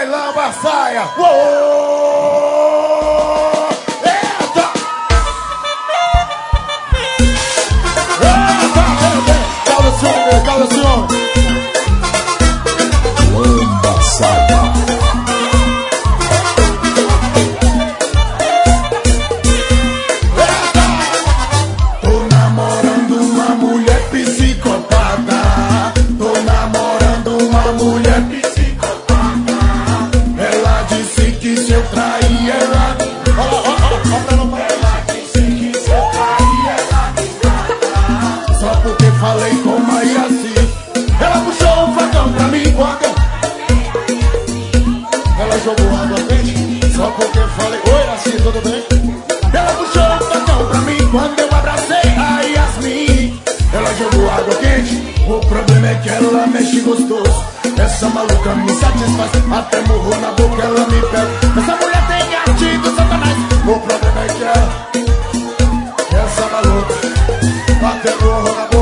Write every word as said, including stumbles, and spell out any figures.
lamba a saia. Uou! Eita! Eita! Calma, senhor, calma, senhor. Lamba a saia. Falei com Maiaci, ela puxou um facão pra mim quando eu... Ela jogou água quente, só porque falei, oi Yaci, tudo bem? Ela puxou um facão pra mim quando eu abracei a Yasmin. Ela jogou água quente, o problema é que ela mexe gostoso. Essa maluca me satisfaz, até murro na boca ela me pega. Essa mulher tem arte do satanás, o problema é que ela... Essa maluca, até murro na boca